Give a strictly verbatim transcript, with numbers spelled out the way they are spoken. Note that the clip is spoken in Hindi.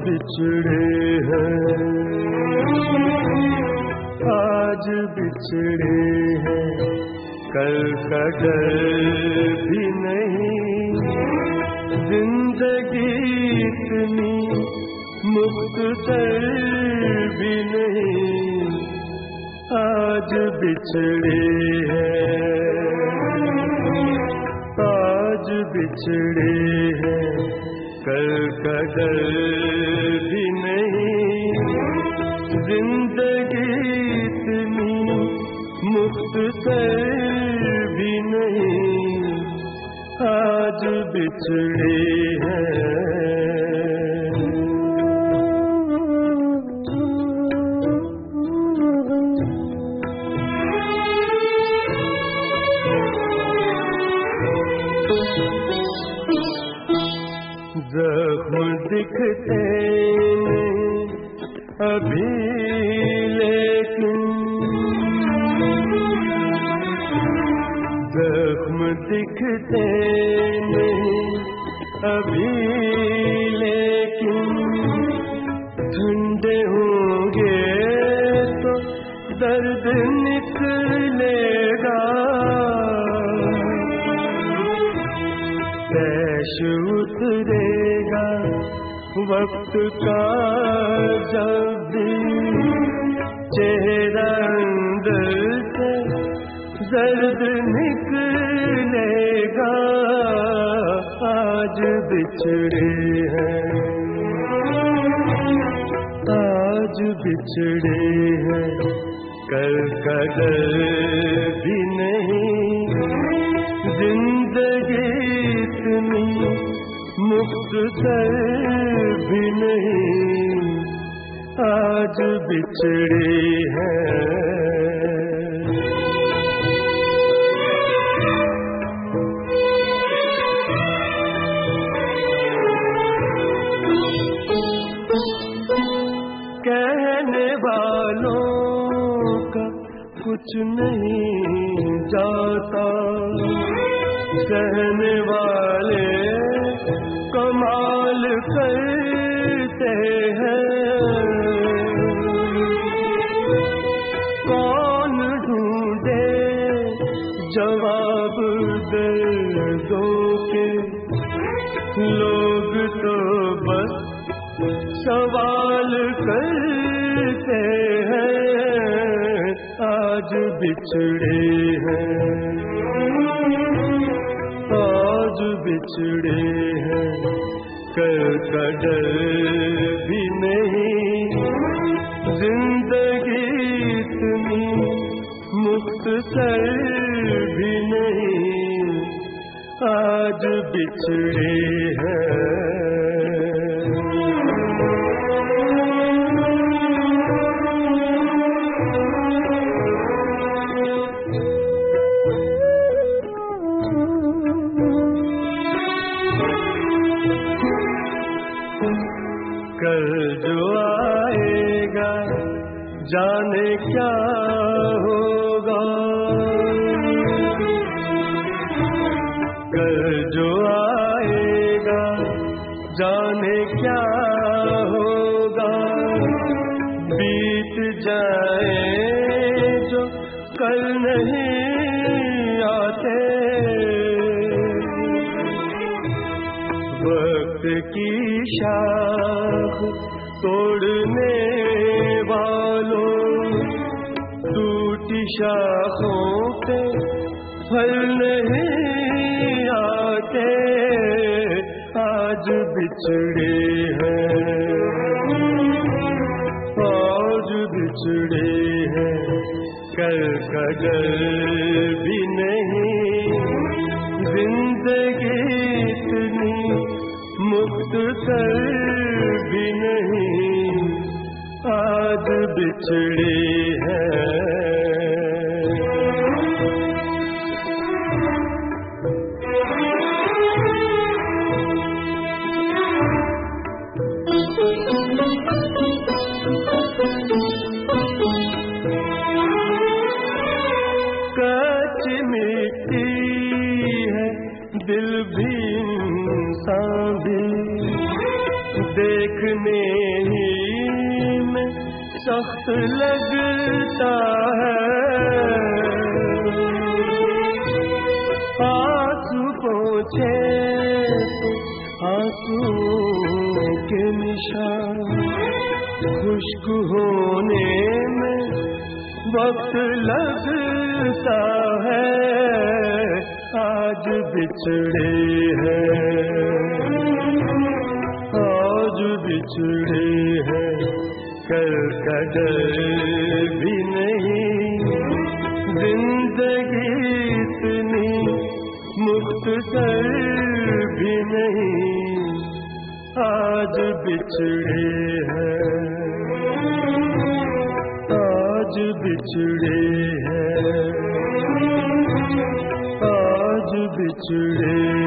बिछड़े हैं, आज बिछड़े हैं, कल का डर भी नहीं, जिंदगी इतनी मुख्तसर भी नहीं, आज बिछड़े हैं, आज बिछड़े हैं, कल का डर भी नहीं, जिंदगी इतनी मुख्तसर भी नहीं, आज बिछड़े हैं। जख्म दिखते अभी लेकिन, जख्म दिखते नहीं अभी लेकिन, ठंडे होंगे तो दर्द निकलेगा, तैश उतरेगा वक्त का जब भी, चेहरा अंदर से दर्द निकलेगा, आज बिछड़े हैं, आज बिछड़े हैं, कल का डर भी नहीं, जिंदगी इतनी मुख्तसर भी नहीं, आज बिछड़े हैं। कहने वालों का कुछ नहीं जाता, कहने वाले कमाल करते हैं, कौन ढूंढे जवाब दर्दों के, लोग तो बस सवाल करते हैं, आज बिछड़े हैं, आज बिछड़े हैं, कल का डर भी नहीं, जिंदगी इतनी मुख्तसर भी नहीं, आज बिछड़े हैं। कल जो आएगा जाने क्या होगा, कल जो आएगा जाने क्या होगा, बीत जाए जो कल नहीं आते, वक्त की शाख तोड़ने वालों, टूटी शाखों पे फल नहीं आते, आज बिछड़े हैं, आज बिछड़े हैं, कल का डर भी नहीं, जिंदगी इतनी मुख्तसर भी नहीं, आज बिछड़े हैं। कच्ची मिट्टी है दिल भी इंसान भी, देखने वक्त लगता है, आंसू पोंछे तो आंसू के निशान, खुश्क होने में वक्त लगता है, आज बिछड़े हैं, आज बिछड़े हैं, कल कदर भी नहीं, जिंदगी इतनी मुख्तसर भी नहीं, आज बिछड़े हैं, आज बिछड़े हैं, आज बिछड़े